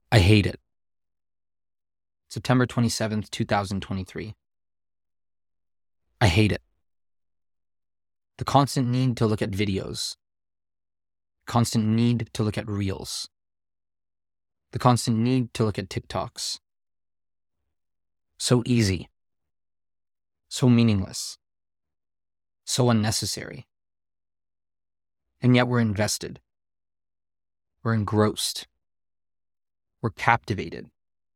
I hate it. September 27th, 2023. I hate it. The constant need to look at videos. Constant need to look at reels. The constant need to look at TikToks. So easy. So meaningless. So unnecessary. And yet we're invested. We're engrossed. We're captivated.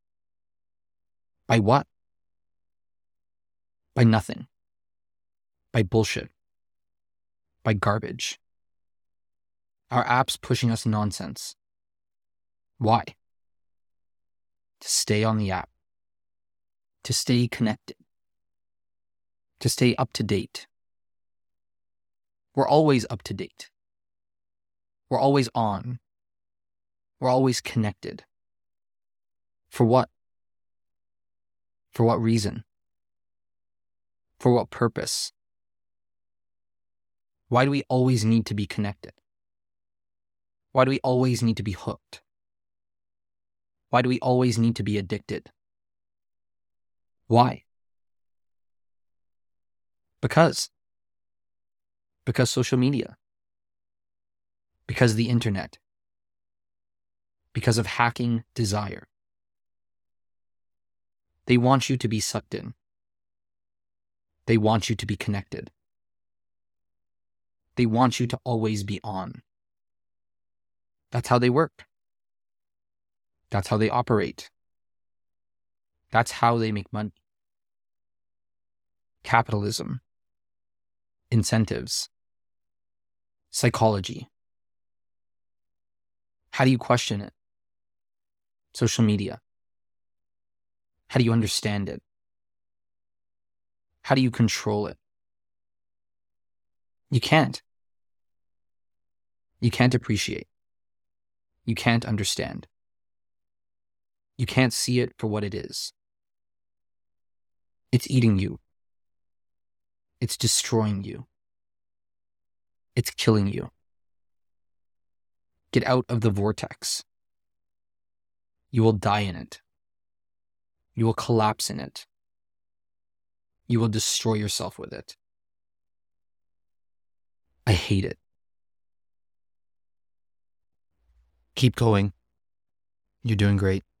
By what? By nothing. By bullshit. By garbage. Our app's pushing us nonsense. Why? To stay on the app. To stay connected. To stay up to date. We're always up to date. We're always on. We're always connected. For what? For what reason? For what purpose? Why do we always need to be connected? Why do we always need to be hooked? Why do we always need to be addicted? Why? Because social media. Because the internet. Because of hacking desire. They want you to be sucked in. They want you to be connected. They want you to always be on. That's how they work. That's how they operate. That's how they make money. Capitalism. Incentives. Psychology. How do you question it? Social media. How do you understand it? How do you control it? You can't. You can't appreciate. You can't understand. You can't see it for what it is. It's eating you. It's destroying you. It's killing you. Get out of the vortex. You will die in it. You will collapse in it. You will destroy yourself with it. I hate it. Keep going. You're doing great.